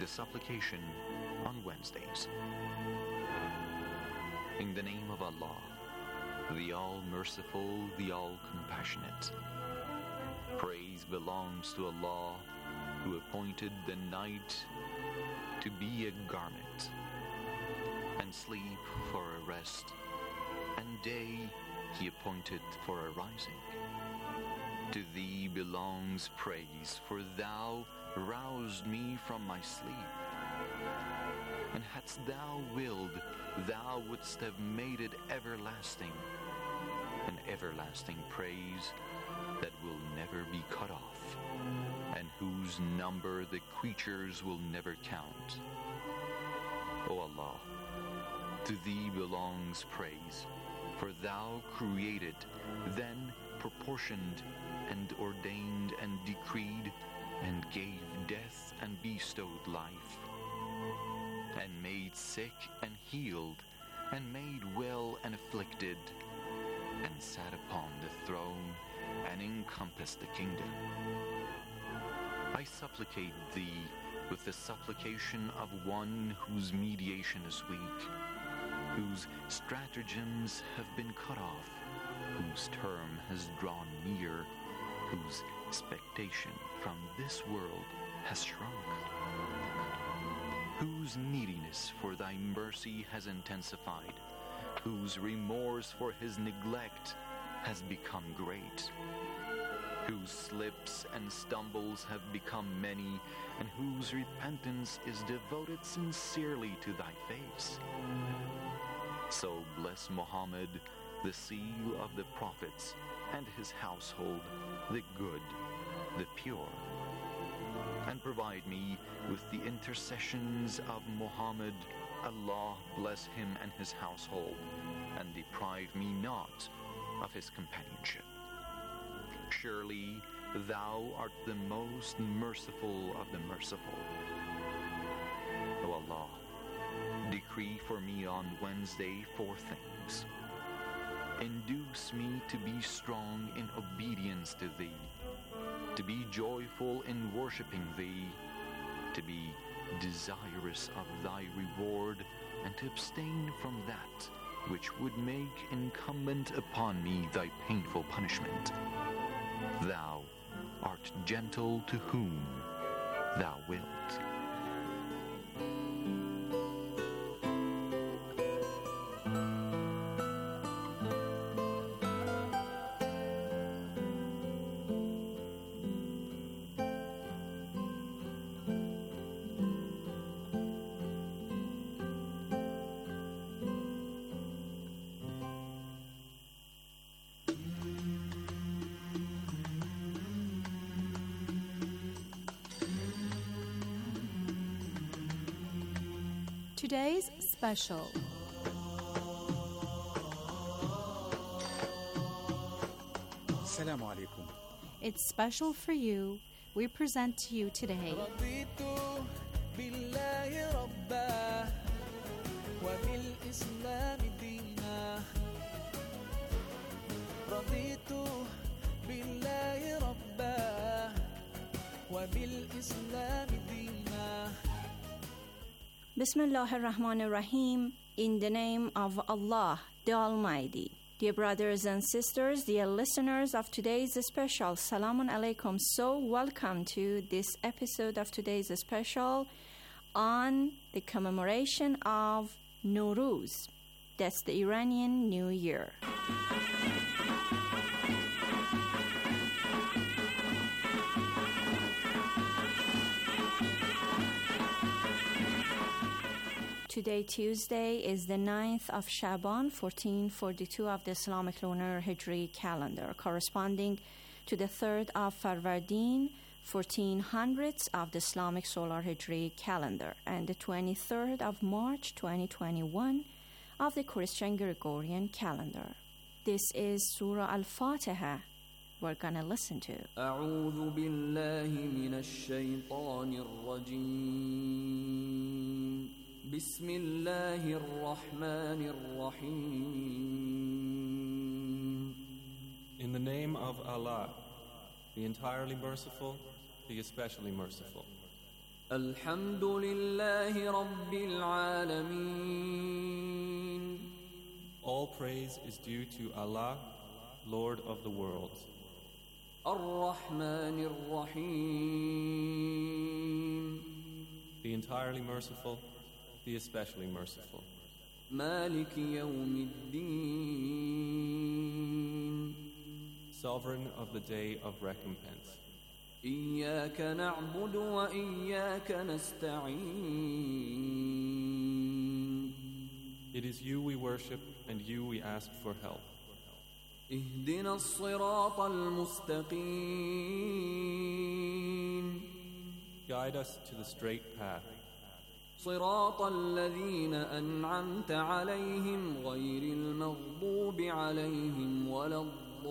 supplication on Wednesdays. In the name of Allah, the All-Merciful, the All-Compassionate. Praise belongs to Allah, who appointed the night to be a garment, and sleep for a rest, and day He appointed for a rising. To Thee belongs praise, for Thou roused me from my sleep. And hadst Thou willed, Thou wouldst have made it everlasting, an everlasting praise that will never be cut off, and whose number the creatures will never count. O Allah, to Thee belongs praise, for Thou created, then proportioned, and ordained and decreed, and gave death and bestowed life, and made sick and healed, and made well and afflicted, and sat upon the throne, and encompassed the kingdom. I supplicate Thee with the supplication of one whose mediation is weak, whose stratagems have been cut off, whose term has drawn near, whose expectation from this world has shrunk, whose neediness for Thy mercy has intensified, whose remorse for his neglect has become great, whose slips and stumbles have become many, and whose repentance is devoted sincerely to Thy face. So bless Muhammad, the seal of the prophets, and his household, the good, the pure. And provide me with the intercessions of Muhammad. Allah bless him and his household, and deprive me not of his companionship. Surely Thou art the most merciful of the merciful. O Allah, decree for me on Wednesday 4 things. Induce me to be strong in obedience to Thee, to be joyful in worshiping Thee, to be desirous of Thy reward, and to abstain from that which would make incumbent upon me Thy painful punishment. Thou art gentle to whom Thou wilt. Today's special. Assalamu alaikum. It's special for you. We present to you today Bismillah ar-Rahman ar-Rahim. In the name of Allah, the Almighty. Dear brothers and sisters, dear listeners of today's special, Salamun Alaikum. So welcome to this episode of today's special on the commemoration of Nowruz. That's the Iranian New Year. Today, Tuesday, is the 9th of Shaban, 1442 of the Islamic Lunar Hijri calendar, corresponding to the 3rd of Farvardin, 1400s of the Islamic Solar Hijri calendar, and the 23rd of March, 2021 of the Christian Gregorian calendar. This is Surah Al-Fatiha we're gonna listen to. أعوذ بالله من الشيطان الرجيم بسم الله الرحمن الرحيم. In the name of Allah, the entirely merciful, the especially merciful. الحمد لله رب العالمين. All praise is due to Allah, Lord of the worlds. الرحمن الرحيم. The entirely merciful, the especially merciful. مالك يوم الدين. Sovereign of the day of recompense. إياك نعبد وإياك نستعين. It is you we worship and you we ask for help. اهدنا الصراط المستقيم. Guide us to the straight path. صراط الذين أنعمت عليهم غير المغضوب عليهم ولا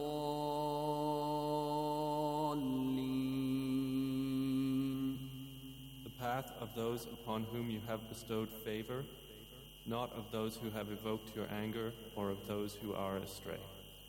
الضالين. The path of those upon whom you have bestowed favor, not of those who have evoked your anger or of those who are astray.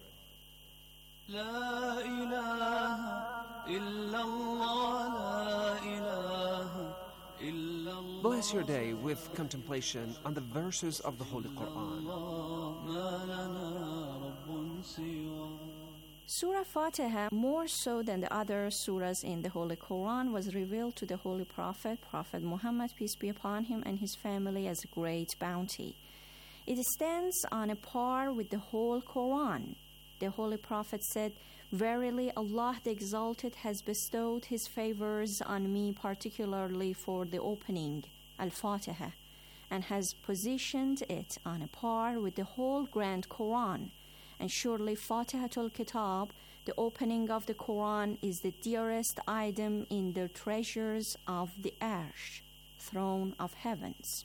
لا إله إلا الله لا إله إلا الله. Bless your day with contemplation on the verses of the Holy Quran. ما لنا رب سواه. Surah Fatiha, more so than the other surahs in the Holy Quran, was revealed to the Holy Prophet, Prophet Muhammad, peace be upon him, and his family as a great bounty. It stands on a par with the whole Quran. The Holy Prophet said, "Verily Allah the Exalted has bestowed His favors on me, particularly for the opening, Al-Fatiha, and has positioned it on a par with the whole Grand Quran. And surely Fatihatul Kitab, the opening of the Quran, is the dearest item in the treasures of the Arsh, throne of heavens."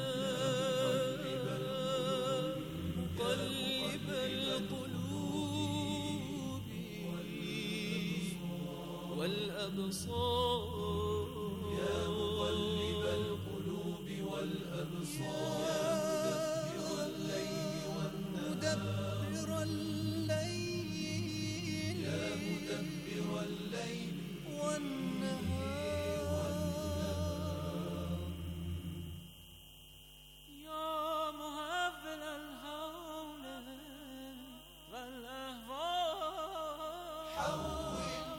والأبصار يا مقلب القلوب والأبصار مدبر الليل يا مدبر الليل والنهار يا مهذل الهول والأهوال حول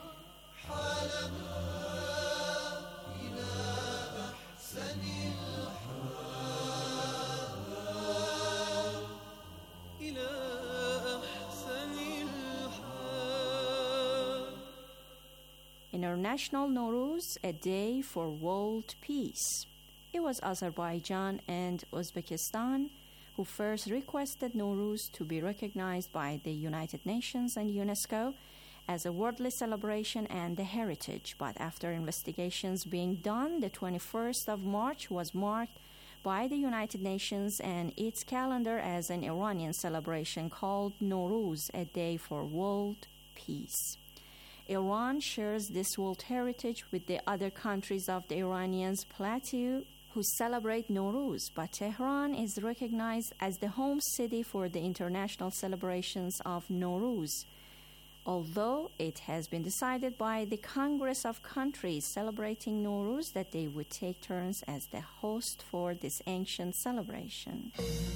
International Nowruz, a day for world peace. It was Azerbaijan and Uzbekistan who first requested Nowruz to be recognized by the United Nations and UNESCO as a worldly celebration and a heritage. But after investigations being done, the 21st of March was marked by the United Nations and its calendar as an Iranian celebration called Nowruz, a day for world peace. Iran shares this world heritage with the other countries of the Iranians plateau who celebrate Nowruz, but Tehran is recognized as the home city for the international celebrations of Nowruz, although it has been decided by the Congress of Countries celebrating Nowruz that they would take turns as the host for this ancient celebration.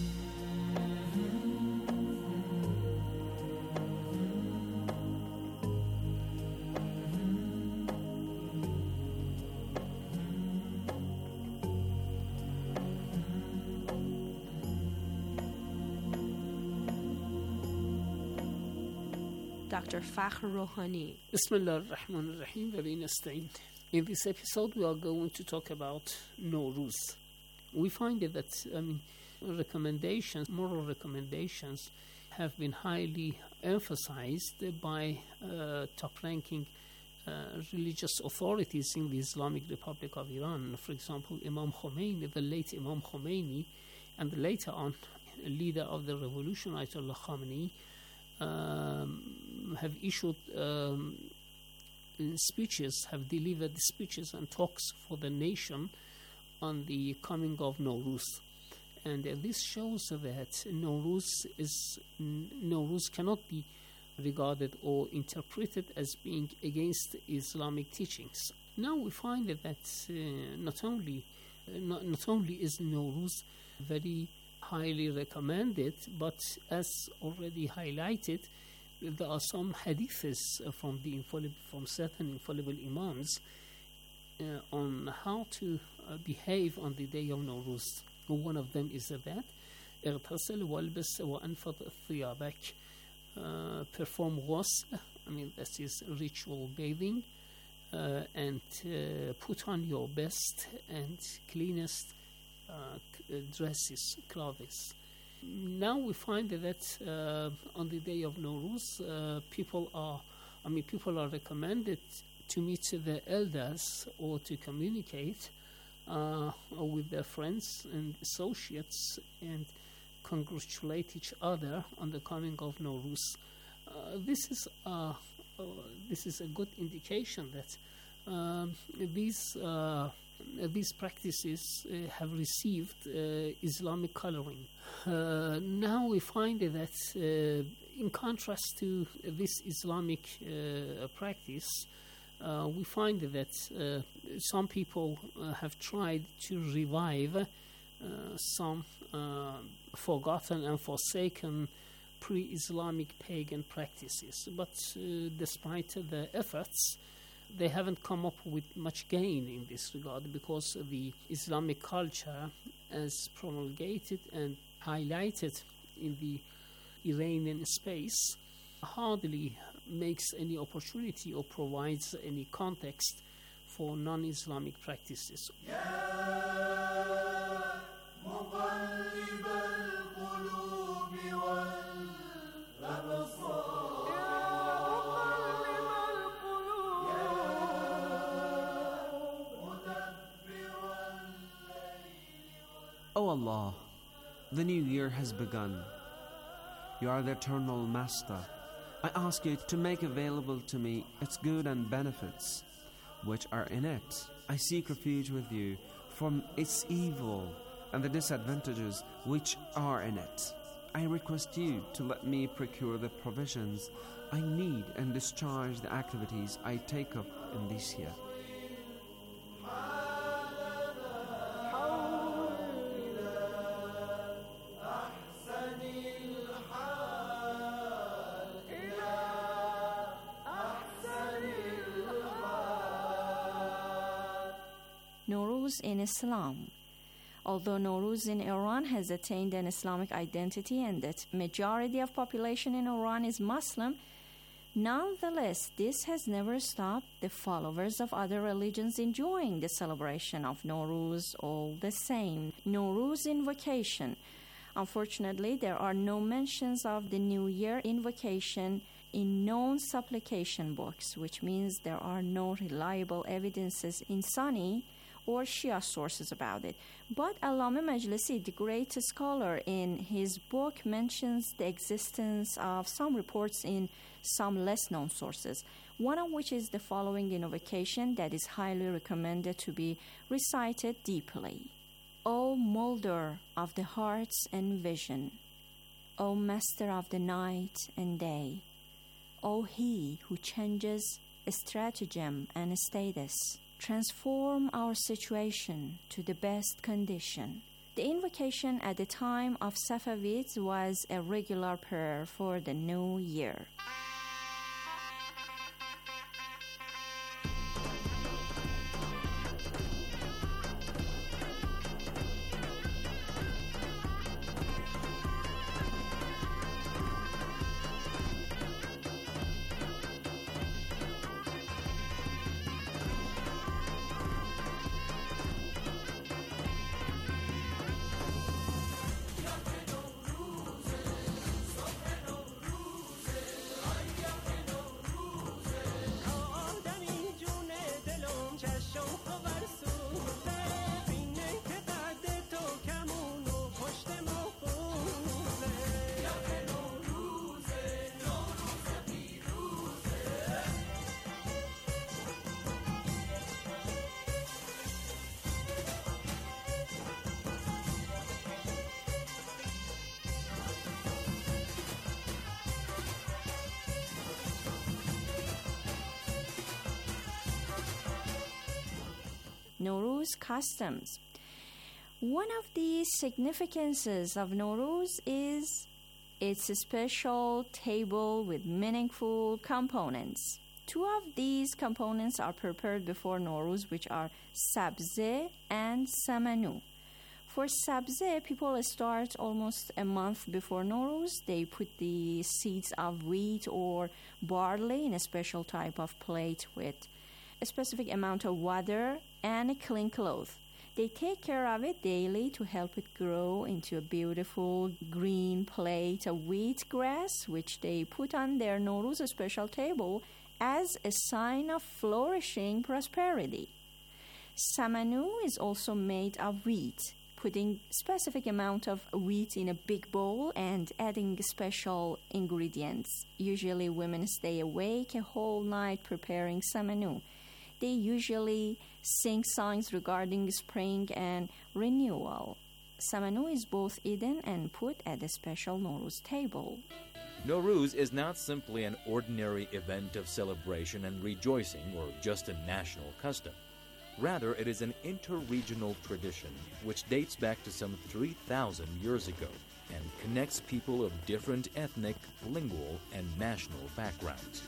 Dr. Fakhr Rouhani. Bismillah ar-Rahman ar-Rahim. In this episode, we are going to talk about Nowruz. We find that moral recommendations, have been highly emphasized by top-ranking religious authorities in the Islamic Republic of Iran. For example, Imam Khomeini, the late Imam Khomeini, and later on leader of the revolution, Ayatollah Khamenei, have issued speeches, have delivered speeches and talks for the nation on the coming of Nowruz. And this shows that Nowruz cannot be regarded or interpreted as being against Islamic teachings. Now we find that not only is Nowruz very highly recommended, but as already highlighted, there are some hadiths from certain infallible imams on how to behave on the day of Nowruz. One of them is that اغتسل والبس وأنفض ثيابك, perform ghusl, that is ritual bathing, and put on your best and cleanest dresses, clothes. Now we find that on the day of Nowruz, people are recommended to meet the elders or to communicate with their friends and associates and congratulate each other on the coming of Nowruz. This is a good indication that these practices have received Islamic coloring. Now we find that in contrast to this Islamic practice, we find that some people have tried to revive some forgotten and forsaken pre-Islamic pagan practices. But despite the efforts, they haven't come up with much gain in this regard, because the Islamic culture, as promulgated and highlighted in the Iranian space, hardly makes any opportunity or provides any context for non-Islamic practices. O Allah, the new year has begun. You are the eternal Master. I ask you to make available to me its good and benefits which are in it. I seek refuge with you from its evil and the disadvantages which are in it. I request you to let me procure the provisions I need and discharge the activities I take up in this year. Nowruz in Islam. Although Nowruz in Iran has attained an Islamic identity and that majority of population in Iran is Muslim, nonetheless, this has never stopped the followers of other religions enjoying the celebration of Nowruz all the same. Nowruz invocation. Unfortunately, there are no mentions of the New Year invocation in known supplication books, which means there are no reliable evidences in Sunni or Shia sources about it. But Allama Majlisi, the great scholar, in his book mentions the existence of some reports in some less known sources, one of which is the following invocation that is highly recommended to be recited deeply. O molder of the hearts and vision, O master of the night and day, O he who changes stratagem and status, transform our situation to the best condition. The invocation at the time of Safavids was a regular prayer for the new year. Nowruz customs. One of the significances of Nowruz is its special table with meaningful components. Two of these components are prepared before Nowruz, which are sabze and samanu. For sabze, people start almost a month before Nowruz. They put the seeds of wheat or barley in a special type of plate with a specific amount of water and a clean cloth. They take care of it daily to help it grow into a beautiful green plate of wheat grass, which they put on their Nowruz special table as a sign of flourishing prosperity. Samanu is also made of wheat. Putting specific amount of wheat in a big bowl and adding special ingredients. Usually women stay awake a whole night preparing samanu. They usually sing songs regarding spring and renewal. Samanu is both eaten and put at a special Nowruz table. Nowruz is not simply an ordinary event of celebration and rejoicing or just a national custom. Rather, it is an interregional tradition which dates back to some 3,000 years ago and connects people of different ethnic, lingual, and national backgrounds.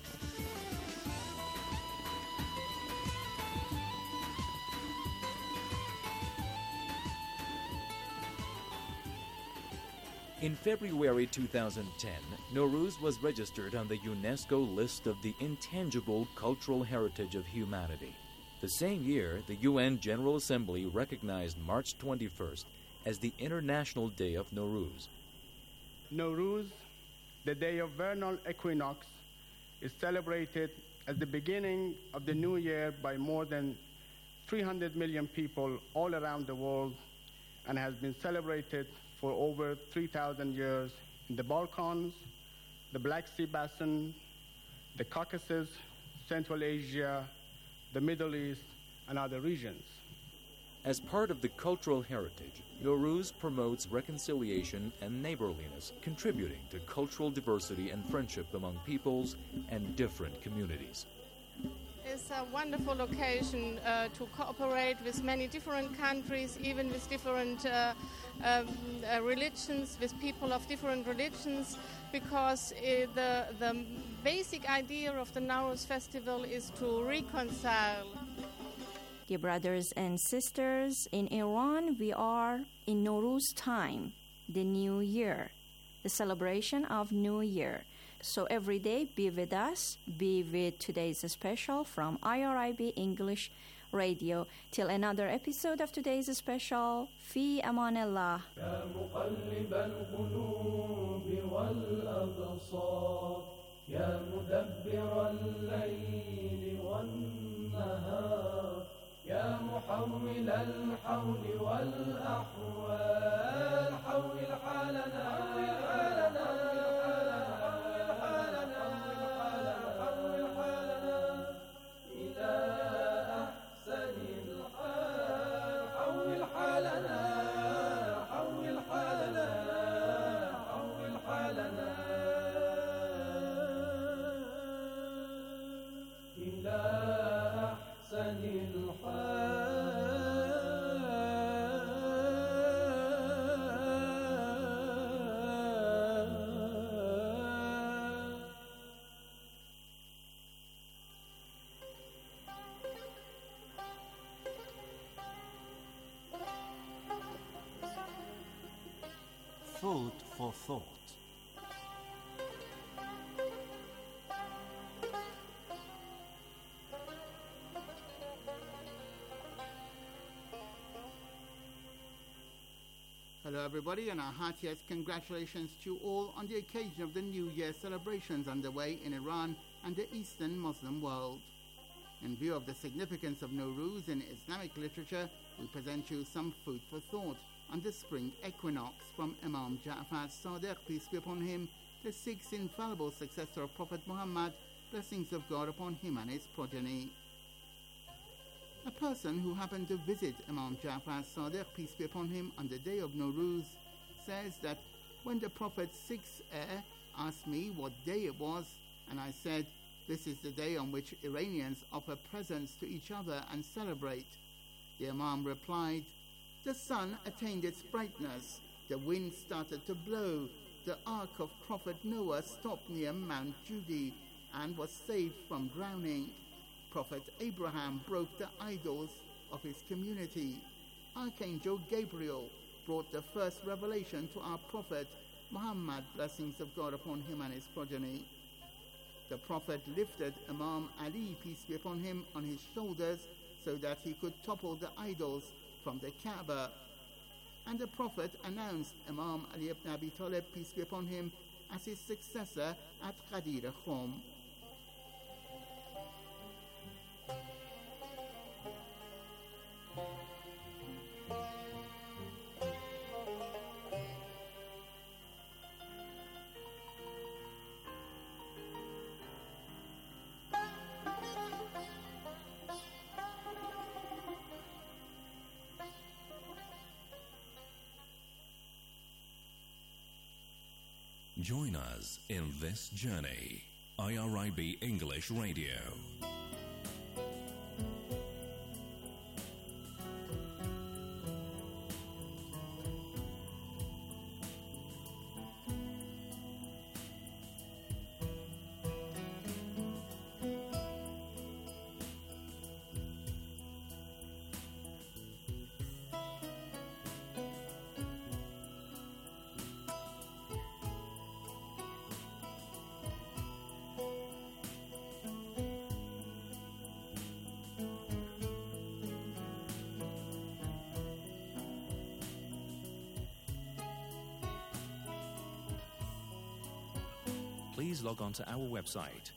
In February 2010, Nowruz was registered on the UNESCO list of the intangible cultural heritage of humanity. The same year, the UN General Assembly recognized March 21st as the International Day of Nowruz. Nowruz, the day of vernal equinox, is celebrated as the beginning of the new year by more than 300 million people all around the world and has been celebrated for over 3,000 years in the Balkans, the Black Sea Basin, the Caucasus, Central Asia, the Middle East, and other regions. As part of the cultural heritage, Nowruz promotes reconciliation and neighborliness, contributing to cultural diversity and friendship among peoples and different communities. It's a wonderful occasion to cooperate with many different countries, even with different religions, with people of different religions, because the basic idea of the Nowruz festival is to reconcile. Dear brothers and sisters, in Iran we are in Nowruz time, the New Year, the celebration of New Year. So every day be with us, be with today's special from IRIB English Radio. Till another episode of today's special, Fi Aman Allah. يا مقلب القلوب والأبصار يا مدبر الليل والنهار يا محول الحول والأحوال حول حالنا Food for thought. Hello everybody, and our heartiest congratulations to you all on the occasion of the New Year celebrations underway in Iran and the Eastern Muslim world. In view of the significance of Nowruz in Islamic literature, we present you some food for thought on the spring equinox from Imam Ja'far Sadiq, peace be upon him, the sixth infallible successor of Prophet Muhammad, blessings of God upon him and his progeny. A person who happened to visit Imam Ja'far Sadiq, peace be upon him, on the day of Nowruz, says that when the Prophet's sixth heir asked me what day it was, and I said, this is the day on which Iranians offer presents to each other and celebrate, The Imam replied, "The sun attained its brightness, the wind started to blow, the ark of Prophet Noah stopped near Mount Judy and was saved from drowning. Prophet Abraham broke the idols of his community. Archangel Gabriel brought the first revelation to our Prophet Muhammad, blessings of God upon him and his progeny. The Prophet lifted Imam Ali, peace be upon him, on his shoulders so that he could topple the idols from the Kaaba. And the Prophet announced Imam Ali ibn Abi Talib, peace be upon him, as his successor at Ghadir Khum. Join us in this journey. IRIB English Radio. Please log on to our website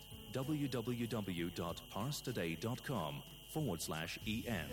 www.parstoday.com/en.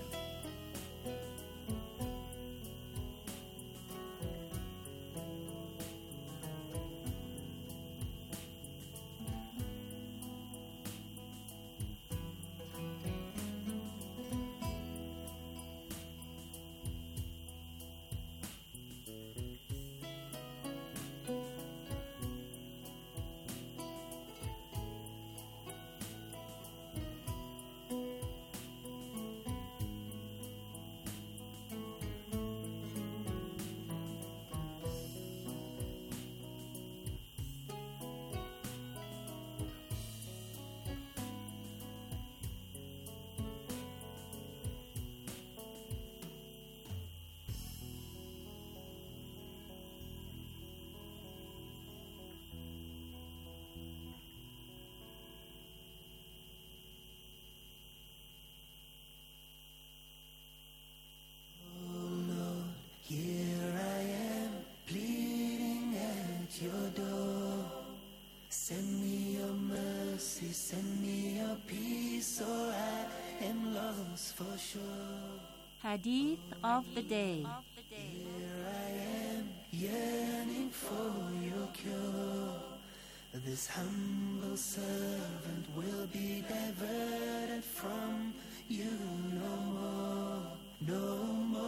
Send me your mercy, send me your peace, or I am lost for sure. Hadith of the day. Here I am, yearning for your cure. This humble servant will be diverted from you no more, no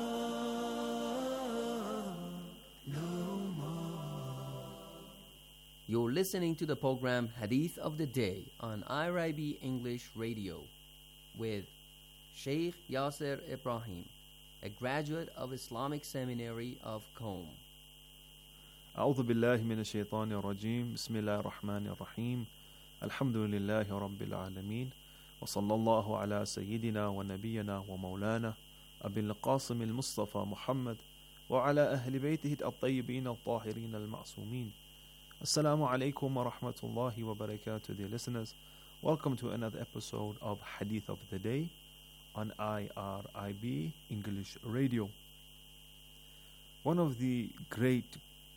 more, no more. You're listening to the program Hadith of the Day on IRIB English Radio with Sheikh Yasser Ibrahim, a graduate of Islamic Seminary of Qom. أعوذ بالله من الشيطان الرجيم بسم الله الرحمن الرحيم الحمد لله رب العالمين وصلى الله على سيدنا ونبينا ومولانا أبي القاسم المصطفى محمد وعلى أهل بيته الطيبين الطاهرين المعصومين. Assalamu alaikum wa rahmatullahi wa barakatuh, dear listeners. Welcome to another episode of Hadith of the Day on IRIB English Radio. One of the great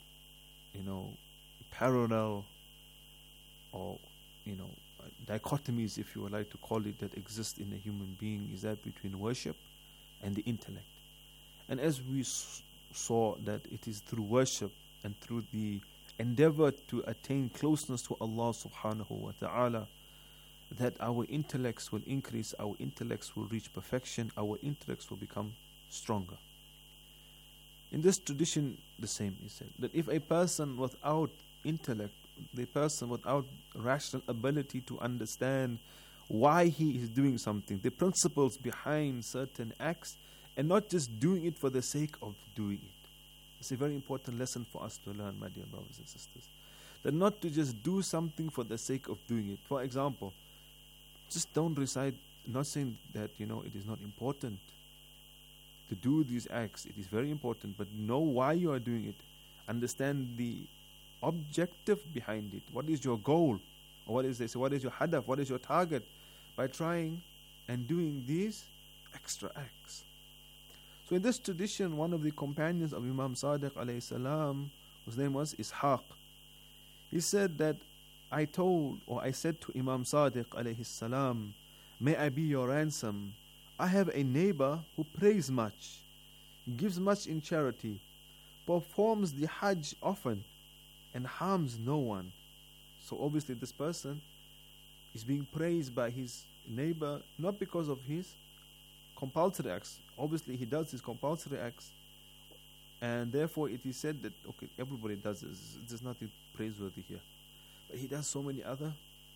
parallel or dichotomies, if you would like to call it, that exist in a human being is that between worship and the intellect. And as we saw that it is through worship and through the endeavor to attain closeness to Allah subhanahu wa ta'ala that our intellects will increase, our intellects will reach perfection, our intellects will become stronger. In this tradition, the same is said, that if a person without intellect, the person without rational ability to understand why he is doing something, the principles behind certain acts, and not just doing it for the sake of doing it. It's a very important lesson for us to learn, my dear brothers and sisters. That not to just do something for the sake of doing it. For example, just don't recite, not saying that, it is not important to do these acts. It is very important, but know why you are doing it. Understand the objective behind it. What is your goal? Or what is your hadaf? What is your target by trying and doing these extra acts? So in this tradition, one of the companions of Imam Sadiq alayhi salam, whose name was Ishaq, he said that I said to Imam Sadiq alayhi salam, may I be your ransom. I have a neighbor who prays much, gives much in charity, performs the Hajj often, and harms no one. So obviously this person is being praised by his neighbor not because of his compulsory acts. Obviously he does his compulsory acts, and therefore it is said that okay, everybody does this. There's nothing praiseworthy here. But he does so many other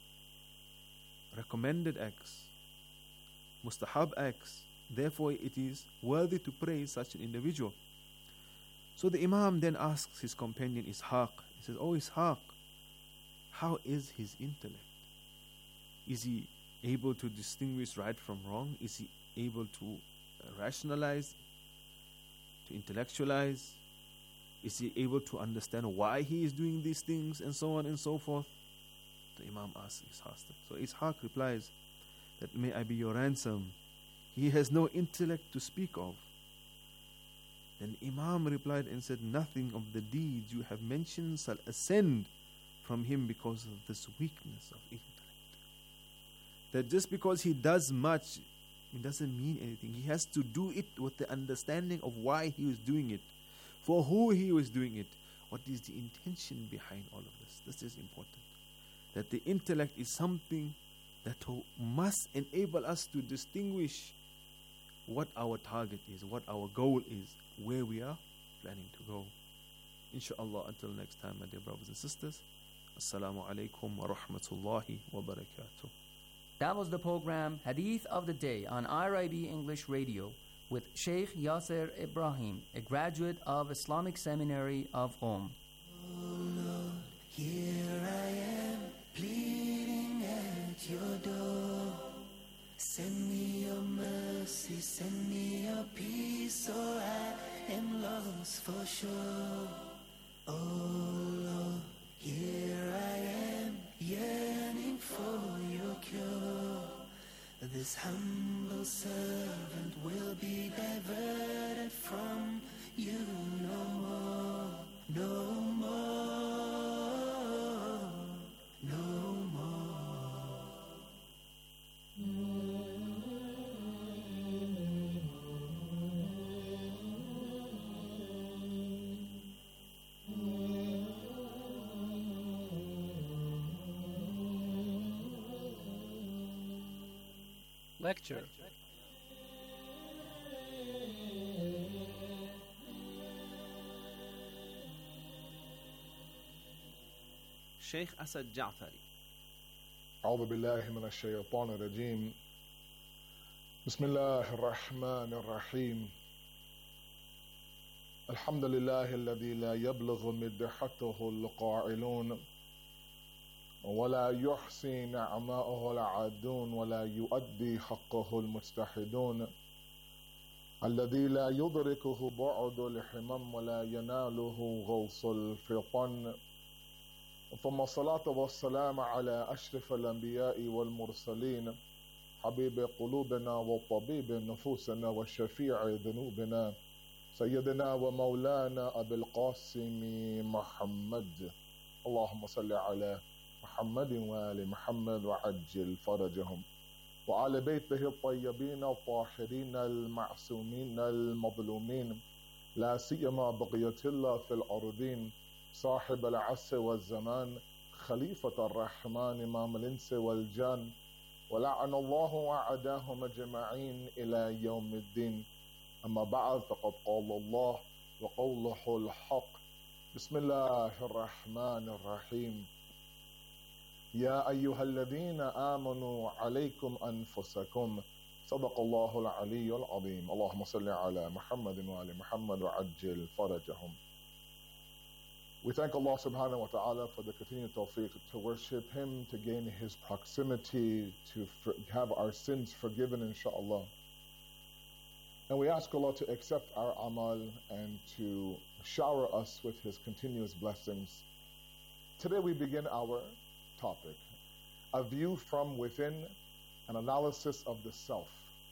recommended acts, mustahab acts. Therefore it is worthy to praise such an individual. So the Imam then asks his companion Ishaq. He says, "Oh Ishaq, how is his intellect? Is he able to distinguish right from wrong? Is he able to rationalize, to intellectualize? Is he able to understand why he is doing these things, and so on and so forth?" The Imam asks Ishaq. So Ishaq replies that, "May I be your ransom. He has no intellect to speak of." Then Imam replied and said, "Nothing of the deeds you have mentioned shall ascend from him because of this weakness of intellect." That just because he does much, it doesn't mean anything. He has to do it with the understanding of why he was doing it, for who he was doing it, what is the intention behind all of this. This is important. That the intellect is something that must enable us to distinguish what our target is, what our goal is, where we are planning to go. Inshallah, until next time, my dear brothers and sisters, Assalamu alaikum wa rahmatullahi wa barakatuh. That was the program Hadith of the Day on IRIB English Radio with Sheikh Yasser Ibrahim, a graduate of Islamic Seminary of Qom. Oh Lord, here I am, pleading at your door. Send me your mercy, send me your peace, or I am lost for sure. Oh Lord, here I am, yearning for your cure. This humble servant will be diverted from you no more, no more, no more. Lecture. Sheikh Asad Ja'fari. أعوذ بالله من الشيطان الرجيم. بسم الله الرحمن الرحيم. الحمد لله الذي لا يبلغ مدحته القائلون ولا يحصي نعماءه العادون ولا يؤدي حقه المجتهدون، الذي لا يدركه بعد الحمم ولا يناله غوص الفطن. ثم الصلاة والسلام على أشرف الأنبياء والمرسلين، حبيب قلوبنا وطبيب نفوسنا وشفيع ذنوبنا، سيدنا ومولانا أبي القاسم محمد. اللهم صل على محمد وآل محمد وعجل فرجهم، وعلى بيته الطيبين الطاهرين المعصومين المظلومين، لا سيما بقية الله في الأرضين، صاحب العصر والزمان، خليفة الرحمن إمام الإنس والجان، ولعن الله أعداهم أجمعين إلى يوم الدين. أما بعد، فقد قال الله وقوله الحق. بسم الله الرحمن الرحيم. يا أيها الذين آمنوا عليكم أنفسكم، صدق الله العلي العظيم. اللهم صل على محمد وعلى محمد وعجل فرجهم. We thank Allah subhanahu wa ta'ala for the continued tawfiq to worship Him, to gain His proximity, to have our sins forgiven, inshaAllah. And we ask Allah to accept our amal and to shower us with His continuous blessings. Today we begin our topic, a view from within, an analysis of the self.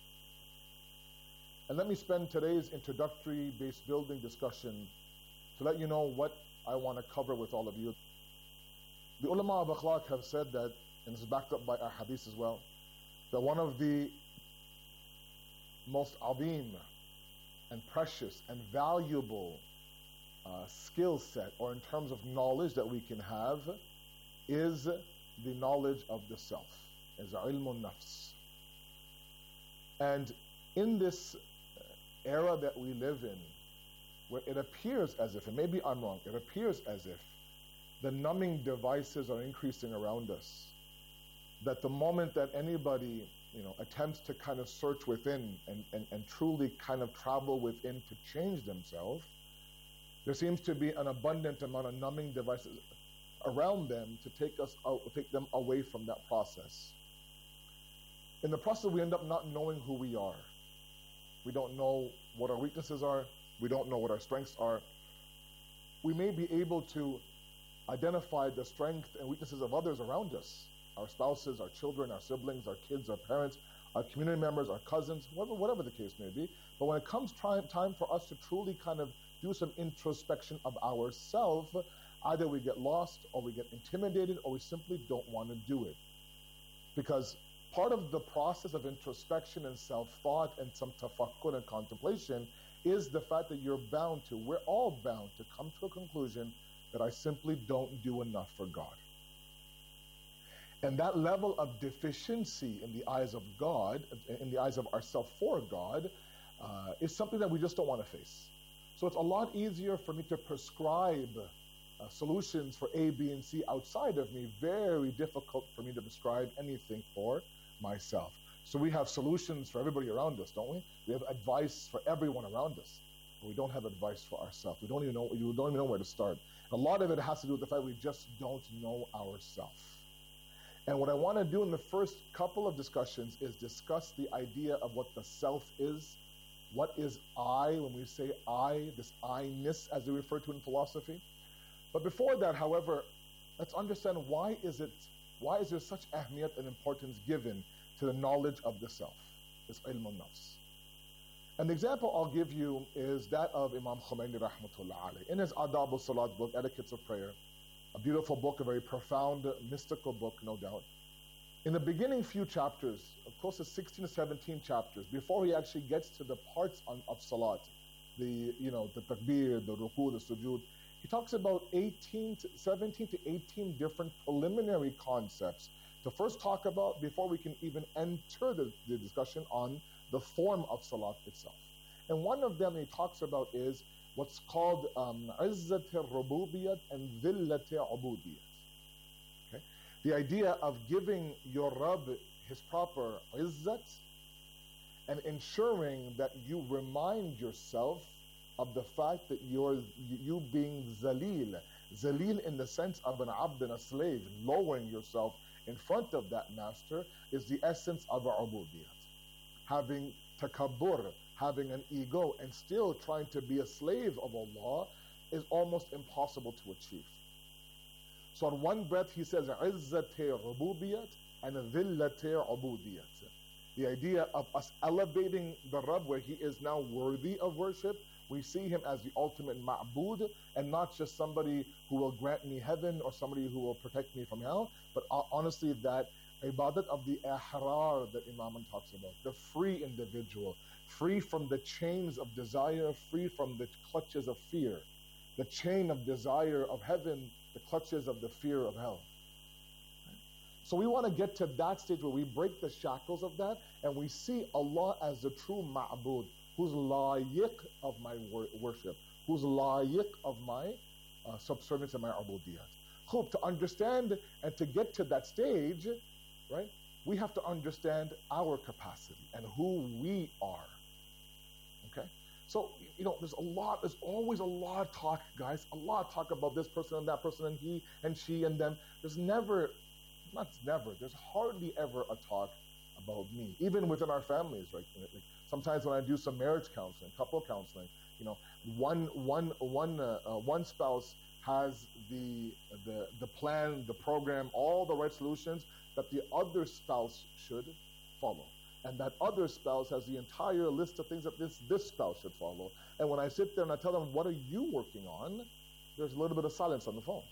And let me spend today's introductory base building discussion to let you know what I want to cover with all of you. The ulama of akhlaq have said that, and this is backed up by our hadith as well, that one of the most azim and precious and valuable skill set, or in terms of knowledge that we can have, is the knowledge of the self, as ilmun nafs. And in this era that we live in, where it appears as if, and maybe I'm wrong, it appears as if the numbing devices are increasing around us, that the moment that anybody attempts to kind of search within and truly kind of travel within to change themselves, there seems to be an abundant amount of numbing devices around them to take them away from that process. In the process, we end up not knowing who we are. We don't know what our weaknesses are. We don't know what our strengths are. We may be able to identify the strengths and weaknesses of others around us, our spouses, our children, our siblings, our kids, our parents, our community members, our cousins, whatever the case may be. But when it comes time for us to truly kind of do some introspection of ourselves, either we get lost or we get intimidated or we simply don't want to do it. Because part of the process of introspection and self-thought and some tafakkur and contemplation is the fact that we're all bound to come to a conclusion that I simply don't do enough for God. And that level of deficiency in the eyes of God, in the eyes of ourself for God, is something that we just don't want to face. So it's a lot easier for me to prescribe solutions for A, B, and C outside of me. Very difficult for me to prescribe anything for myself. So we have solutions for everybody around us, don't we? We have advice for everyone around us, but we don't have advice for ourselves. We don't even know where to start. A lot of it has to do with the fact we just don't know ourselves. And what I want to do in the first couple of discussions is discuss the idea of what the self is. What is I when we say I, this I-ness as we refer to in philosophy? But before that, however, let's understand why is there such ahmiyat and importance given to the knowledge of the self, this ilm al-nafs. And the example I'll give you is that of Imam Khomeini rahmatullah alayh. In his Adab al-Salat book, Etiquettes of Prayer, a beautiful book, a very profound, mystical book, no doubt. In the beginning few chapters, close to 16 to 17 chapters, before he actually gets to the parts of Salat, the takbir, the ruku, the sujood, he talks about 17 to 18 different preliminary concepts to first talk about before we can even enter the discussion on the form of Salat itself. And one of them he talks about is what's called izzat al-rububiyat and dhillat al-ubudiyat. Okay? The idea of giving your Rabb his proper izzat and ensuring that you remind yourself of the fact that you being zalil in the sense of an abd and a slave, lowering yourself in front of that master, is the essence of ubudiyat. Having takabbur, having an ego, and still trying to be a slave of Allah is almost impossible to achieve. So on one breath he says izzat-e rububiyat and dhillat-e ubudiyat. The idea of us elevating the Rabb where he is now worthy of worship. We see him as the ultimate ma'bud and not just somebody who will grant me heaven or somebody who will protect me from hell, but honestly that ibadat of the ahrar that Imam talks about, the free individual, free from the chains of desire, free from the clutches of fear, the chain of desire of heaven, the clutches of the fear of hell. So we want to get to that stage where we break the shackles of that and we see Allah as the true ma'bud, who's layiq of my worship, who's layiq of my subservience and my ubudiyat. To understand and to get to that stage, right, we have to understand our capacity and who we are. Okay? So, there's always a lot of talk, guys, a lot of talk about this person and that person and he and she and them. There's hardly ever a talk about me, even within our families, right? Sometimes when I do some marriage counseling, couple counseling, one spouse has the plan, the program, all the right solutions that the other spouse should follow. And that other spouse has the entire list of things that this spouse should follow. And when I sit there and I tell them, what are you working on? There's a little bit of silence on the phone.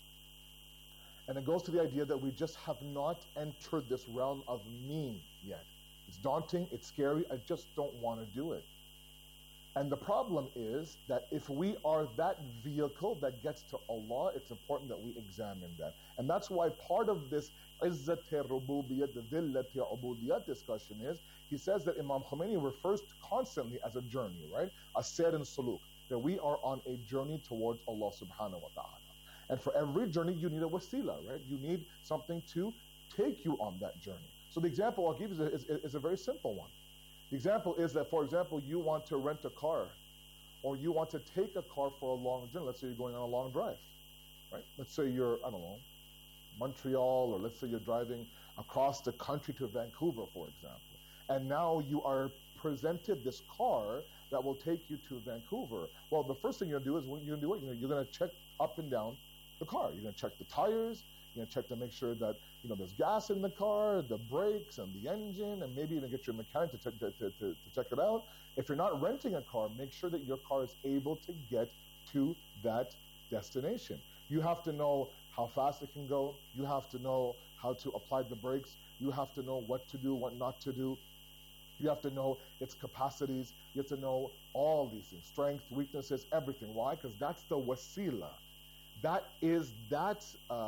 And it goes to the idea that we just have not entered this realm of me yet. It's daunting, it's scary, I just don't want to do it. And the problem is that if we are that vehicle that gets to Allah, it's important that we examine that. And that's why part of this Izzat-e Rububiyyat, the Dhillat-e Ubudiyyat discussion is, he says that Imam Khomeini refers to constantly as a journey, right? A sayr and suluk, that we are on a journey towards Allah subhanahu wa ta'ala. And for every journey, you need a wasila, right? You need something to take you on that journey. So the example I'll give you is a very simple one. The example is that, for example, you want to rent a car, or you want to take a car for a long journey. Let's say you're going on a long drive, right? Let's say you're, Montreal, or let's say you're driving across the country to Vancouver, for example. And now you are presented this car that will take you to Vancouver. Well, the first thing you're going to do is, you're going to check up and down the car. You're going to check the tires. You're going to check to make sure that there's gas in the car, the brakes, and the engine, and maybe even get your mechanic to check it out. If you're not renting a car, make sure that your car is able to get to that destination. You have to know how fast it can go. You have to know how to apply the brakes. You have to know what to do, what not to do. You have to know its capacities. You have to know all these things, strength, weaknesses, everything. Why? Because that's the wasila. That is that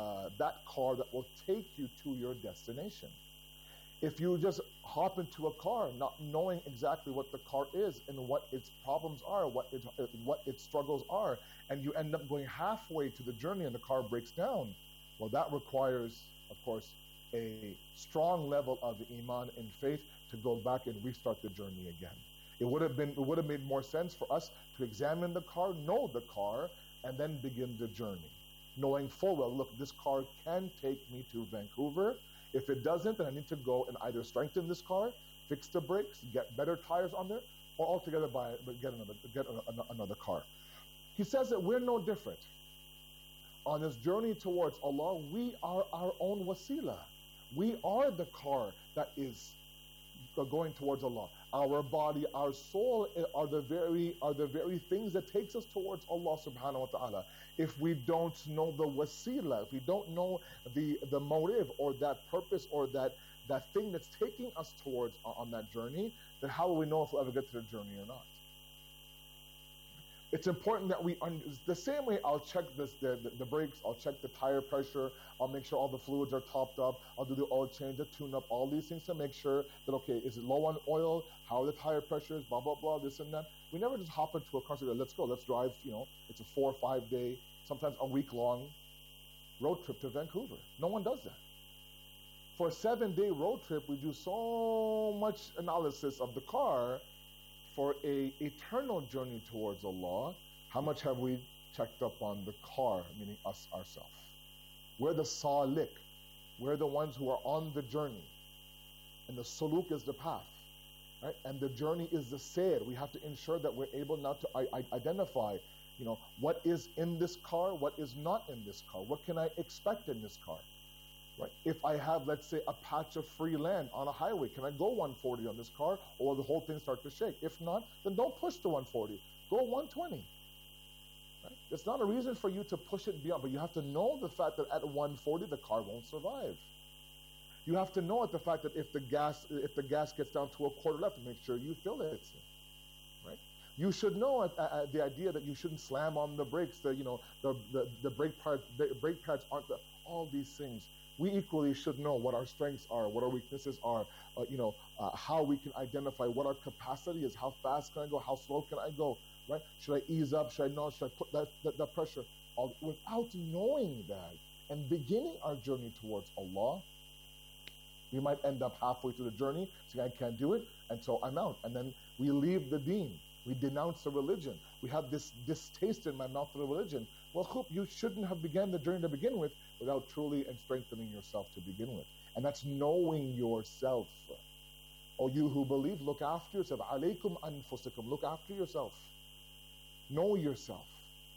car that will take you to your destination. If you just hop into a car not knowing exactly what the car is and what its problems are, what its struggles are, and you end up going halfway to the journey and the car breaks down, well, that requires, of course, a strong level of iman and faith to go back and restart the journey again. It would have made more sense for us to examine the car, know the car, and then begin the journey, knowing full well, look, this car can take me to Vancouver. If it doesn't, then I need to go and either strengthen this car, fix the brakes, get better tires on there, or altogether get another car. He says that we're no different. On this journey towards Allah, we are our own wasila. We are the car that is going towards Allah. Our body, our soul are the very things that takes us towards Allah subhanahu wa ta'ala. If we don't know the wasila, if we don't know the motive or that purpose or that thing that's taking us towards on that journey, then how will we know if we'll ever get to the journey or not? It's important that the same way I'll check the brakes, I'll check the tire pressure, I'll make sure all the fluids are topped up, I'll do the oil change, the tune-up, all these things to make sure that, okay, is it low on oil, how are the tire pressures, blah, blah, blah, this and that. We never just hop into a car and say, let's go, let's drive, it's a 4 or 5 day, sometimes a week-long road trip to Vancouver. No one does that. For a 7-day road trip, we do so much analysis of the car. For a eternal journey towards Allah, how much have we checked up on the car, meaning us, ourselves? We're the salik. We're the ones who are on the journey. And the suluk is the path, right? And the journey is the sayr. We have to ensure that we're able now to identify, what is in this car, what is not in this car, what can I expect in this car? Right? If I have, let's say, a patch of free land on a highway, can I go 140 on this car, or will the whole thing start to shake? If not, then don't push to 140. Go 120. Right? It's not a reason for you to push it beyond, but you have to know the fact that at 140 the car won't survive. You have to know the fact that if the gas gets down to a quarter left, make sure you fill it. Right? You should know the idea that you shouldn't slam on the brakes. The brake pads aren't all these things. We equally should know what our strengths are, what our weaknesses are, how we can identify what our capacity is, how fast can I go, how slow can I go, right? Should I ease up, should I put that pressure? Without knowing that and beginning our journey towards Allah, We might end up halfway through the journey saying, I can't do it, and so I'm out. And then we leave the deen. We denounce the religion. We have this distaste in my mouth for the religion. Well, you shouldn't have begun the journey to begin with without truly and strengthening yourself to begin with. And that's knowing yourself. Oh, you who believe, look after yourself. Alaykum anfusikum. Look after yourself. Know yourself.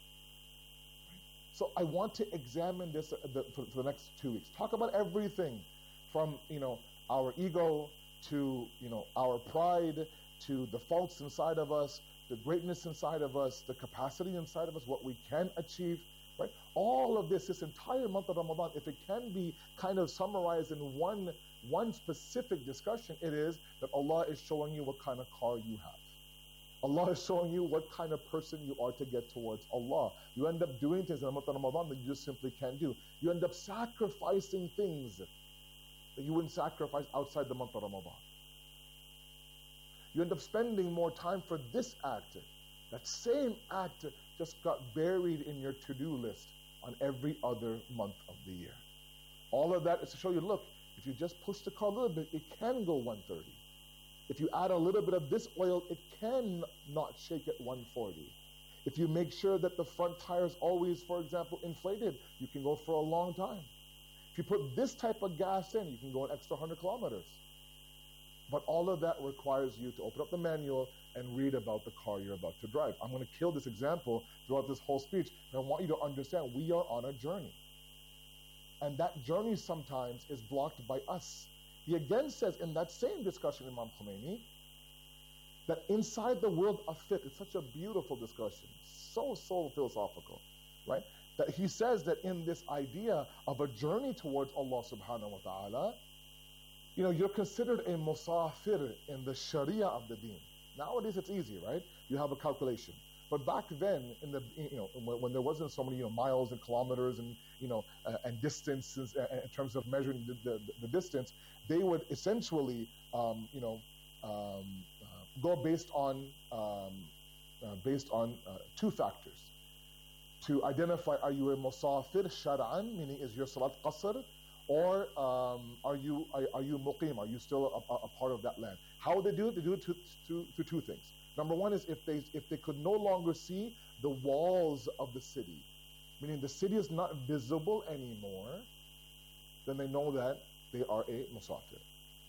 So I want to examine this for the next 2 weeks. Talk about everything from, our ego to, our pride, to the faults inside of us, the greatness inside of us, the capacity inside of us, what we can achieve, right? All of this entire month of Ramadan, if it can be kind of summarized in one specific discussion, it is that Allah is showing you what kind of car you have. Allah is showing you what kind of person you are to get towards Allah. You end up doing things in the month of Ramadan that you just simply can't do. You end up sacrificing things that you wouldn't sacrifice outside the month of Ramadan. You end up spending more time for this act. That same act just got buried in your to-do list on every other month of the year. All of that is to show you, look, if you just push the car a little bit, it can go 130. If you add a little bit of this oil, it can not shake at 140. If you make sure that the front tire is always, for example, inflated, you can go for a long time. If you put this type of gas in, you can go an extra 100 kilometers. But all of that requires you to open up the manual and read about the car you're about to drive. I'm going to kill this example throughout this whole speech, and I want you to understand we are on a journey. And that journey sometimes is blocked by us. He again says in that same discussion, Imam Khomeini, that inside the world of fiqh, it's such a beautiful discussion, so philosophical, right? That he says that in this idea of a journey towards Allah subhanahu wa ta'ala, you're considered a musafir in the sharia of the deen. Nowadays it's easy, right? You have a calculation. But back then, when there wasn't so many miles and kilometers and and distances in terms of measuring the distance, they would essentially go based on two factors to identify: are you a musafir shar'an, meaning is your salat qasr, or are you muqim? Are you still a part of that land? How would they do it? They do it through two things. Number one is if they could no longer see the walls of the city, meaning the city is not visible anymore, then they know that they are a musafir.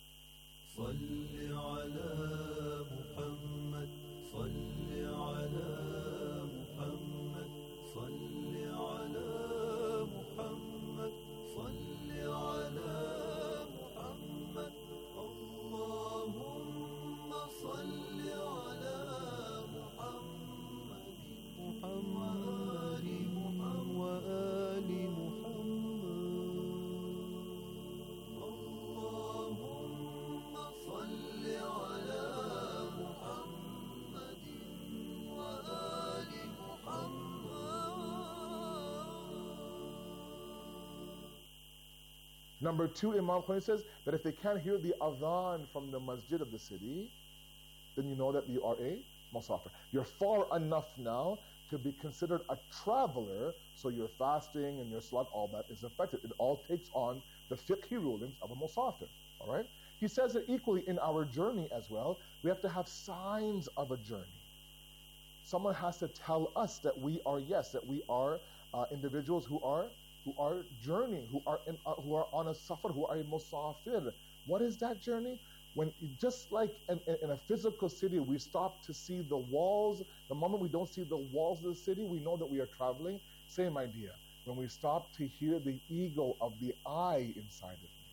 Number two, Imam Khomeini says that if they can't hear the adhan from the masjid of the city, then you know that you are a musafir. You're far enough now to be considered a traveler, so your fasting and your salat, all that is affected. It all takes on the fiqhi rulings of a musafir, all right? He says that equally in our journey as well, we have to have signs of a journey. Someone has to tell us that we are individuals who are journeying, who are on a safar, who are a musafir. What is that journey? When, just like in a physical city, we stop to see the walls. The moment we don't see the walls of the city, we know that we are traveling. Same idea. When we stop to hear the ego of the I inside of me.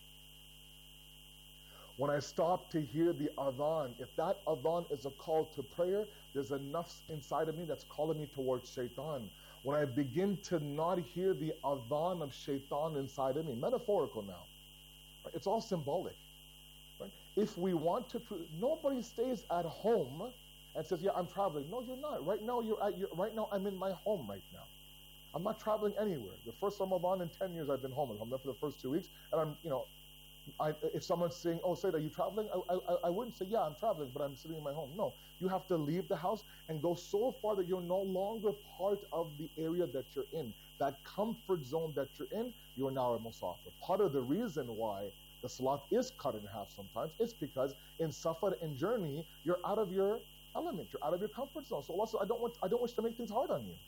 When I stop to hear the adhan, if that adhan is a call to prayer, there's a nafs inside of me that's calling me towards shaitan. When I begin to not hear the adhan of shaitan inside of me, metaphorical now, right? It's all symbolic. Right? If we want to, nobody stays at home and says, "Yeah, I'm traveling." No, you're not. Right now, right now, I'm in my home right now. I'm not traveling anywhere. The first Ramadan in 10 years I've been home. I'm there for the first 2 weeks, and if someone's saying, "Oh, Sayyid, are you traveling?" I wouldn't say, "Yeah, I'm traveling, but I'm sitting in my home." No, you have to leave the house and go so far that you're no longer part of the area that you're in. That comfort zone that you're in, you're now a musafir. Part of the reason why the salat is cut in half sometimes, it's because in safar, in journey, you're out of your element, you're out of your comfort zone. So Allah says, I don't wish to make things hard on you.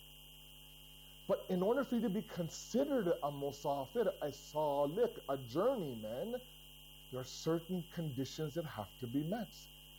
But in order for you to be considered a musafir, a salik, a journeyman, there are certain conditions that have to be met.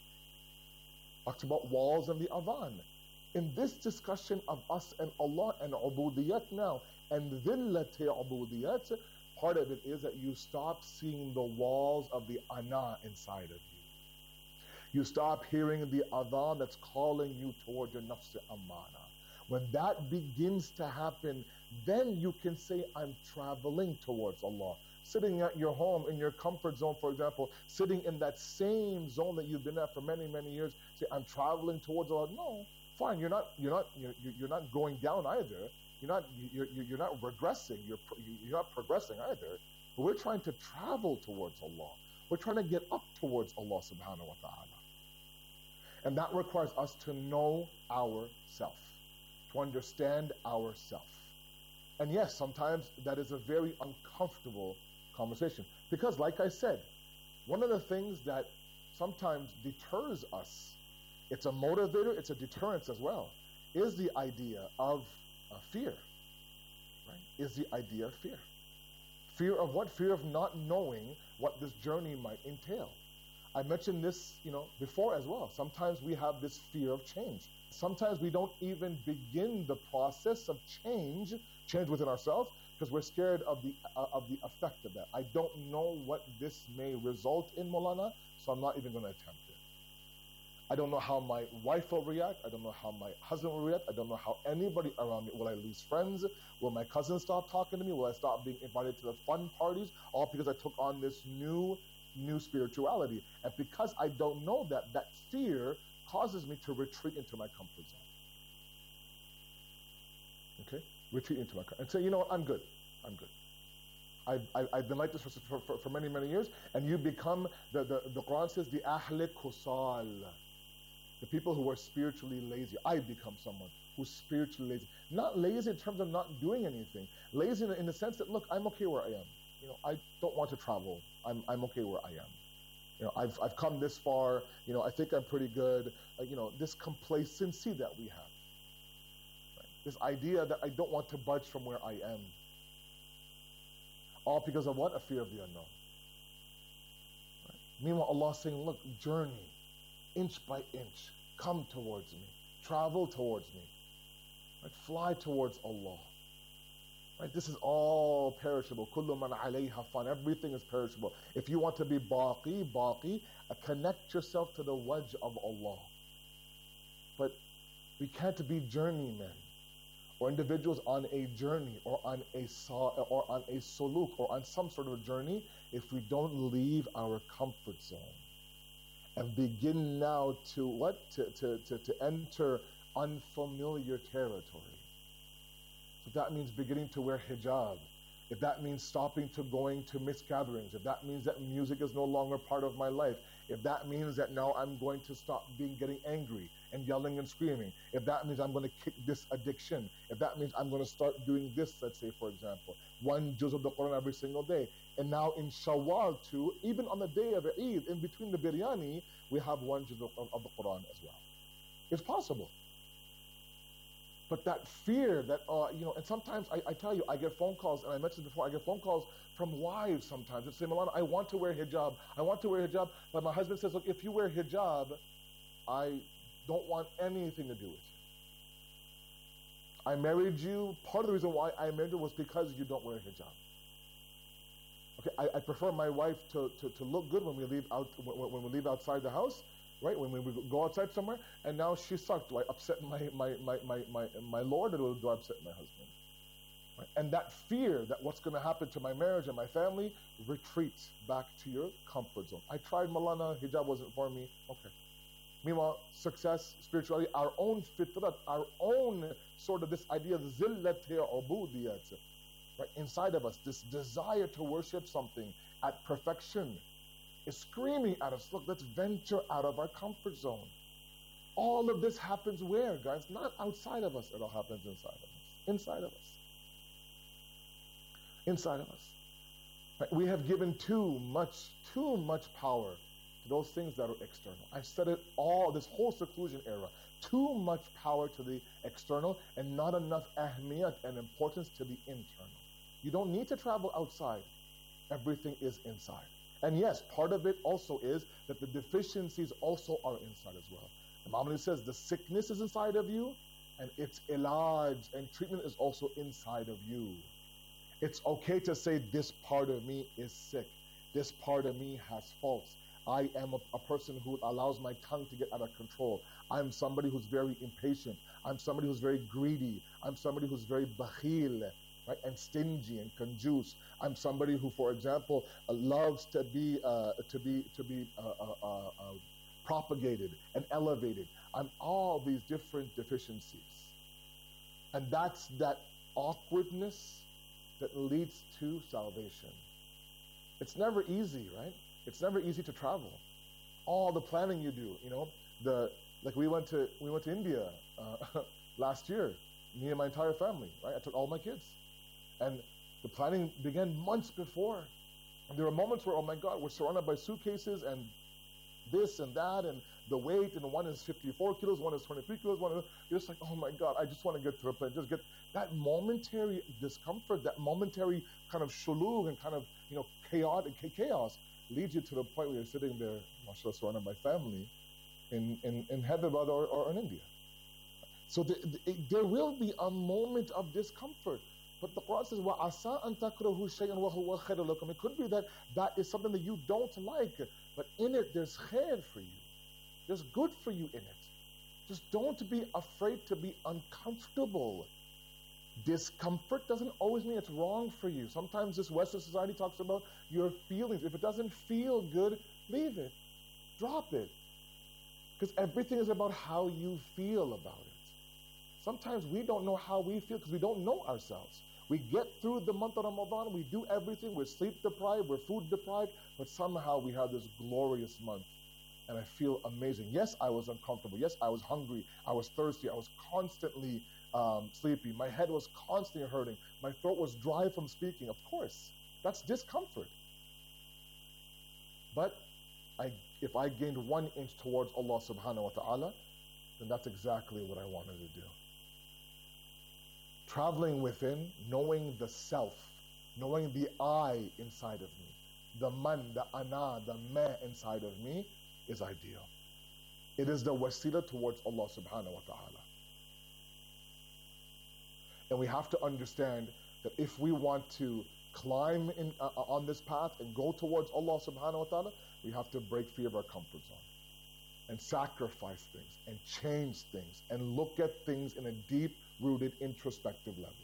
Talks about walls and the adhan. In this discussion of us and Allah and ubudiyat now, and dhillati ubudiyat, part of it is that you stop seeing the walls of the ana inside of you. You stop hearing the adhan that's calling you toward your nafs amara. When that begins to happen, then you can say, I'm traveling towards Allah. Sitting at your home, in your comfort zone, for example, sitting in that same zone that you've been at for many, many years, say, I'm traveling towards Allah. No, fine, you're not going down either. You're not regressing. You're not progressing either. But we're trying to travel towards Allah. We're trying to get up towards Allah subhanahu wa ta'ala. And that requires us to know ourself, to understand ourself. And yes, sometimes that is a very uncomfortable conversation. Because like I said, one of the things that sometimes deters us, it's a motivator, it's a deterrence as well, is the idea of fear. Right? Is the idea of fear. Fear of what? Fear of not knowing what this journey might entail. I mentioned this, before as well. Sometimes we have this fear of change. Sometimes we don't even begin the process of change within ourselves, because we're scared of the effect of that. I don't know what this may result in, Maulana, so I'm not even going to attempt it. I don't know how my wife will react. I don't know how my husband will react. I don't know how anybody around me. Will I lose friends? Will my cousins stop talking to me? Will I stop being invited to the fun parties? All because I took on this new spirituality. And because I don't know that fear causes me to retreat into my comfort zone. Okay? Retreat into my comfort and say, you know what, I'm good. I've been like this for many, many years, and you become, the Quran says, the ahle kusal, the people who are spiritually lazy. I become someone who's spiritually lazy. Not lazy in terms of not doing anything. Lazy in the sense that, look, I'm okay where I am. I don't want to travel. I'm okay where I am. I've come this far. I think I'm pretty good. This complacency that we have. Right? This idea that I don't want to budge from where I am. All because of what? A fear of the unknown. Right? Meanwhile, Allah saying, look, journey, inch by inch, come towards me, travel towards me, right? Fly towards Allah. Right? This is all perishable. Kullu man alayha fan. Everything is perishable. If you want to be baqi, connect yourself to the wajh of Allah. But we can't be journeymen, or individuals on a journey, or on a suluk, or on some sort of a journey, if we don't leave our comfort zone and begin now to enter unfamiliar territory. So that means beginning to wear hijab. If that means stopping to going to mixed gatherings, if that means that music is no longer part of my life, if that means that now I'm going to stop getting angry and yelling and screaming, if that means I'm going to kick this addiction, if that means I'm going to start doing this, let's say, for example, one juz of the Quran every single day. And now in Shawwal too, even on the day of Eid, in between the biryani, we have one juz of the Quran as well. It's possible. But that fear that, and sometimes I tell you, I get phone calls, and I mentioned before, I get phone calls from wives sometimes that say, Maulana, I want to wear hijab, but my husband says, look, if you wear hijab, I don't want anything to do with you. I married you, part of the reason why I married you was because you don't wear hijab. Okay, I prefer my wife to look good when we leave outside the house, right? When we go outside somewhere, and now she sucked. Do I upset my Lord, or do I upset my husband? Right? And that fear that what's going to happen to my marriage and my family, retreat back to your comfort zone. I tried Maulana, hijab wasn't for me. Okay. Meanwhile, success, spirituality, our own fitrat, our own sort of this idea of zillat ubudiyat, right, inside of us, this desire to worship something at perfection is screaming at us, look, let's venture out of our comfort zone. All of this happens where, guys? Not outside of us. It all happens inside of us. Inside of us. Inside of us. We have given too much power to those things that are external. I've said it all, this whole seclusion era. Too much power to the external and not enough ahmiyat and importance to the internal. You don't need to travel outside. Everything is inside. And yes, part of it also is that the deficiencies also are inside as well. Imam Ali says the sickness is inside of you, and its ilaj and treatment is also inside of you. It's okay to say this part of me is sick. This part of me has faults. I am a person who allows my tongue to get out of control. I'm somebody who's very impatient. I'm somebody who's very greedy. I'm somebody who's very bakhil, right, and stingy and conjuice. I'm somebody who, for example, loves to be propagated and elevated. I'm all these different deficiencies, and that's that awkwardness that leads to salvation. It's never easy, right? It's never easy to travel. All the planning you do, we went to India last year, me and my entire family, right? I took all my kids, and the planning began months before. And there were moments where, oh my God, we're surrounded by suitcases and this and that, and the weight, and one is 54 kilos, one is 23 kilos, you're just like, oh my God, I just want to get to a plane. Just get that momentary discomfort, that momentary kind of shulug and kind of, chaos leads you to the point where you're sitting there, mashallah, surrounded by family in Hyderabad or in India. So there will be a moment of discomfort. But the Quran says, وَعَسَىٰ أَن تَكْرَهُ شَيْئًا وَهُوَ خَيْرٌ لَكُمْ. It could be that is something that you don't like, but in it there's khair for you. There's good for you in it. Just don't be afraid to be uncomfortable. Discomfort doesn't always mean it's wrong for you. Sometimes this Western society talks about your feelings. If it doesn't feel good, leave it. Drop it. Because everything is about how you feel about it. Sometimes we don't know how we feel because we don't know ourselves. We get through the month of Ramadan, we do everything, we're sleep deprived, we're food deprived, but somehow we have this glorious month. And I feel amazing. Yes, I was uncomfortable. Yes, I was hungry. I was thirsty. I was constantly sleepy. My head was constantly hurting. My throat was dry from speaking. Of course, that's discomfort. But if I gained 1 inch towards Allah subhanahu wa ta'ala, then that's exactly what I wanted to do. Traveling within, knowing the self, knowing the I inside of me, the man, the ana, the me inside of me is ideal. It is the wasila towards Allah subhanahu wa ta'ala. And we have to understand that if we want to climb on this path and go towards Allah subhanahu wa ta'ala, we have to break free of our comfort zone and sacrifice things and change things and look at things in a deep-rooted introspective level.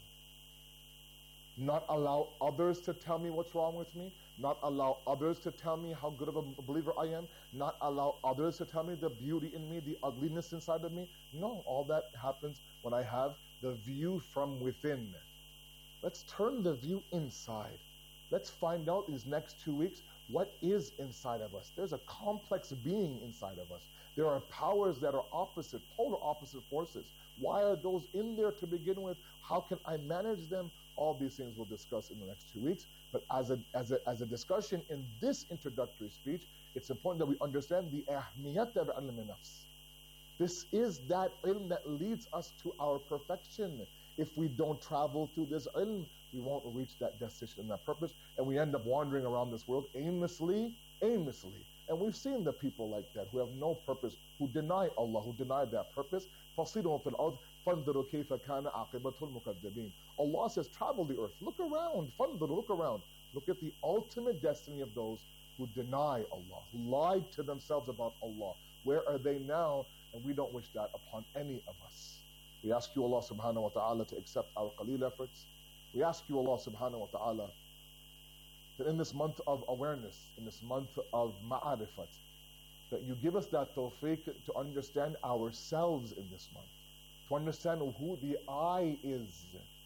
Not allow others to tell me what's wrong with me, not allow others to tell me how good of a believer I am, not allow others to tell me the beauty in me, the ugliness inside of me. No, all that happens when I have the view from within. Let's turn the view inside. Let's find out these next 2 weeks what is inside of us. There's a complex being inside of us. There are powers that are opposite, polar opposite forces. Why are those in there to begin with? How can I manage them? All these things we'll discuss in the next 2 weeks. But as a discussion in this introductory speech, it's important that we understand the ahmiyat of ilm nafs. This is that ilm that leads us to our perfection. If we don't travel through this ilm, we won't reach that destination and that purpose, and we end up wandering around this world aimlessly. And we've seen the people like that who have no purpose, who deny Allah, who deny that purpose. فَصِيرُهُمْ فِي الْأَرْضِ فَانْظُرُوا كَيْفَ كَانَ عَاقِبَةُ الْمُكَذِّبِينَ. Allah says, travel the earth, look around, فَانْظُرُوا, look around. Look at the ultimate destiny of those who deny Allah, who lied to themselves about Allah. Where are they now? And we don't wish that upon any of us. We ask you, Allah subhanahu wa ta'ala, to accept our qaleel efforts. We ask you, Allah subhanahu wa ta'ala, that in this month of awareness, in this month of ma'arifat, that you give us that tawfiq to understand ourselves in this month, to understand who the I is,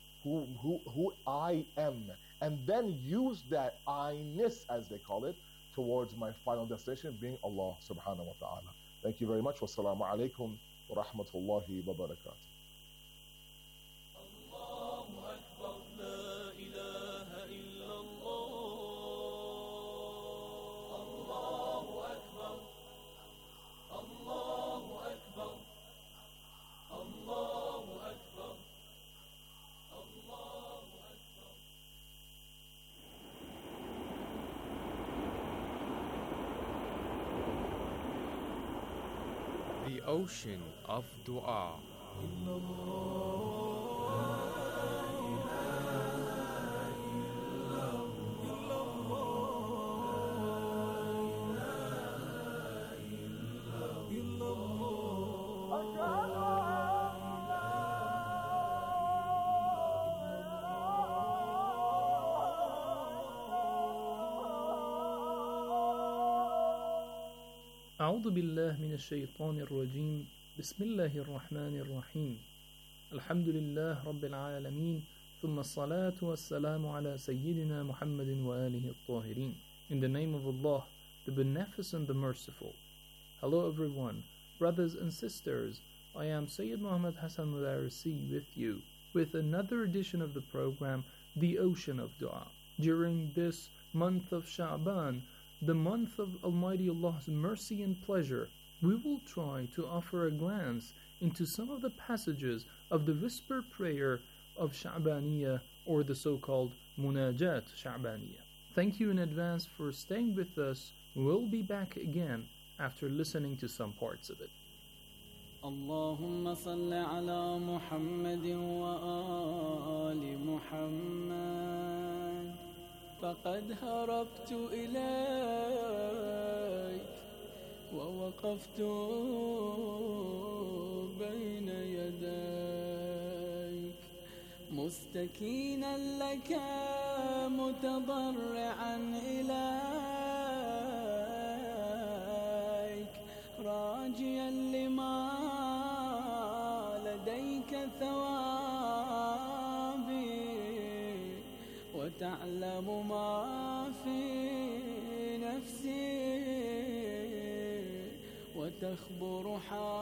who I am, and then use that I-ness, as they call it, towards my final destination, being Allah subhanahu wa ta'ala. Thank you very much. Wassalamu alaikum wa rahmatullahi wa barakatuh. الله أكبر لا إله إلا الله the ocean of dua. أعوذ بالله من الشيطان الرجيم بسم الله الرحمن الرحيم الحمد لله رب العالمين ثم الصلاة والسلام على سيدنا محمد وآله الطاهرين. In the name of Allah, the Beneficent, the Merciful. Hello everyone, brothers and sisters. I am Sayyid Muhammad Hassan Mudarisi with you with another edition of the program The Ocean of Dua. During this month of Sha'ban, the month of Almighty Allah's mercy and pleasure, we will try to offer a glance into some of the passages of the whisper prayer of Sha'baniyah, or the so-called Munajat Sha'baniyah. Thank you in advance for staying with us. We'll be back again after listening to some parts of it. اللهم صل على محمد وآل محمد فقد هربت إليك ووقفت بين يديك مستكينا لك متضرعا إليك راجيا لما لديك ثوابي وتعلم ما في نفسي وتخبر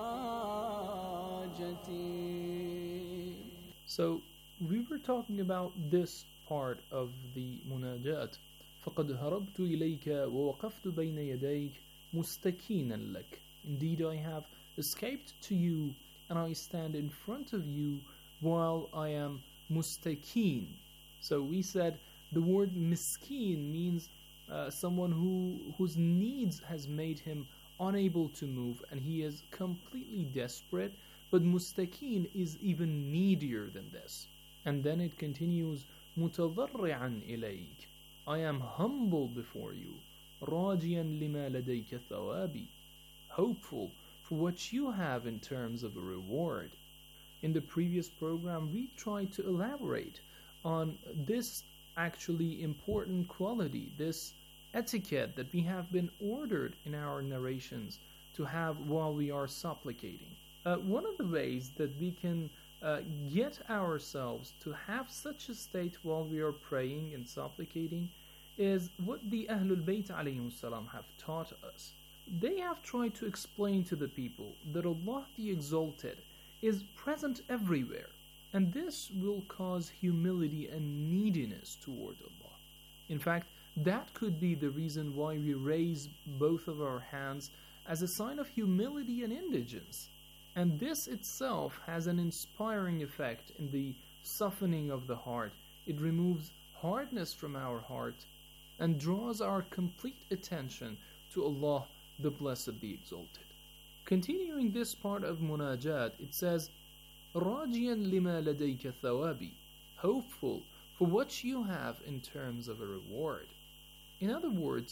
حاجتي. So we were talking about this part of the munajat. فقد هربت إليك ووقفت بين يديك مستكينا لك. Indeed, I have escaped to you and I stand in front of you while I am mustakeen. So we said the word miskeen means someone whose needs has made him unable to move and he is completely desperate, but mustakeen is even needier than this. And then it continues, متضرعا إليك, I am humble before you, راجيا لما لديك ثوابي, hopeful for what you have in terms of a reward. In the previous program, we tried to elaborate on this actually important quality, this etiquette that we have been ordered in our narrations to have while we are supplicating. One of the ways that we can get ourselves to have such a state while we are praying and supplicating is what the Ahlul Bayt alayhim salam have taught us. They have tried to explain to the people that Allah the Exalted is present everywhere, and this will cause humility and neediness toward Allah. In fact, that could be the reason why we raise both of our hands as a sign of humility and indigence. And this itself has an inspiring effect in the softening of the heart. It removes hardness from our heart and draws our complete attention to Allah, the Blessed, the Exalted. Continuing this part of Munajat, it says, راجيا لما لديك ثوابي, hopeful for what you have in terms of a reward. In other words,